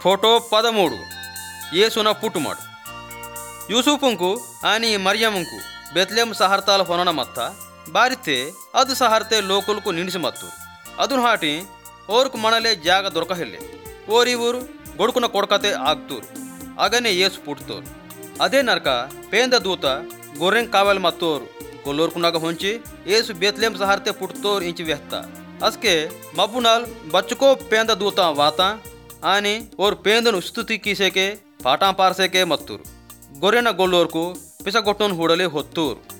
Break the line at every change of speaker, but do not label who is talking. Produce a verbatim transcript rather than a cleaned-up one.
Photo పదమూడు యేసున పుట్టుమడు. ಯೂಸುಫುಂಕು ಆನಿ ಮರಿಯಮುಂಕು ಬೆತ್ಲೆಮ್ ಸಹರ್ತಾಲ ಹೊನನ ಮತ್ತ ಬಾರಿತೆ ಅದು ಸಹರ್ತೆ ಲೋಕುಲ್ಕು ನಿಣಿಸಿ ಮತ್ತು ಅದನ್ನು ಹಾಟಿ ಓರ್ಕು ಮಣಲೆ ಜಾಗ ದೊರಕಹಿಲ್ಲೆ ಓರಿವೂರು ಗೊಡುಕುನ ಕೊಡ್ಕತೆ ಆಗ್ತೂರು ಆಗನೆ ಏಸು ಪುಟ್ತೋರು ಅದೇ ನರ್ಕ ಪೇಂದ ದೂತ ಗೊರ್ರೆಂಗ್ ಕಾವಲ್ ಮತ್ತೋರು ಗೊಲ್ಲೋರ್ಕುನಾಗ ಹೊಂಚಿ ಏಸು ಬೆತ್ಲೆಮ್ ಸಹರ್ತೆ ಪುಟ್ತೋರು ಇಂಚಿ ವ್ಯಸ್ತ ಅಸ್ಕೆ ಮಬ್ಬುನಾಲ್ ಬಚ್ಚುಕೋ ಪೇಂದ ದೂತ ವಾತ ಆನಿ ಓರ್ ಪೇಂದನು ಸ್ತುತಿ ಕೀಸೆಕೆ ಪಾಠ ಪಾರ್ಸೆಕೆ ಮತ್ತೂರು ಗೊರೆನ ಗೊಲ್ಲೋರ್ಕು ಪಿಸಗೊಟ್ಟೋನ್ ಹೂಡಲೆ ಹೊತ್ತೂರು.